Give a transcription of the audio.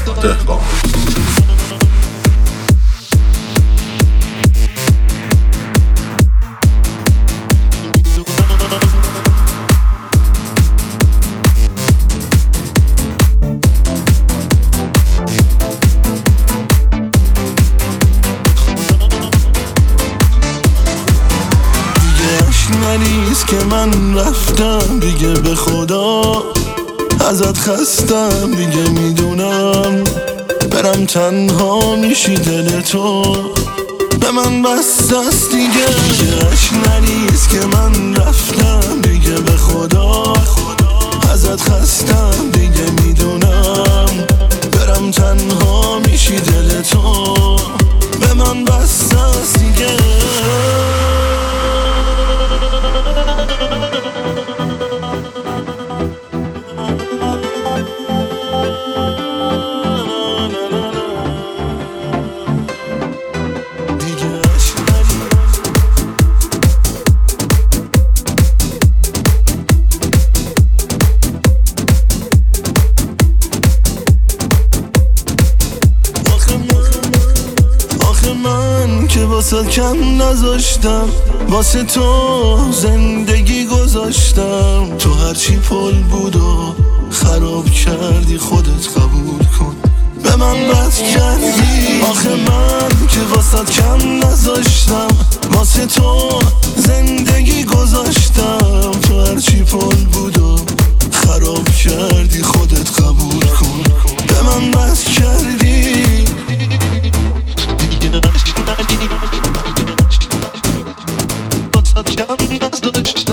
دهقان. نیست که من رفتم دیگه، به خدا ازت خستم دیگه، میدونم برم تنها میشی، دل تو به من بسته است دیگه. عشق نیست که من رفتم دیگه، به خدا ازت خستم دیگه، میدونم برم تنها میشی، دل تو به من بسته است دیگه. من که واسه کم نذاشتم، واسه تو زندگی گذاشتم، تو هرچی پل بود و خراب کردی، خودت قبول کن به من بد کردی. آخه من که واسه کم نذاشتم، واسه تو زندگی گذاشتم، تو هرچی پل بود و خراب کردی، خودت قبول کن به من بد کردی. What's up,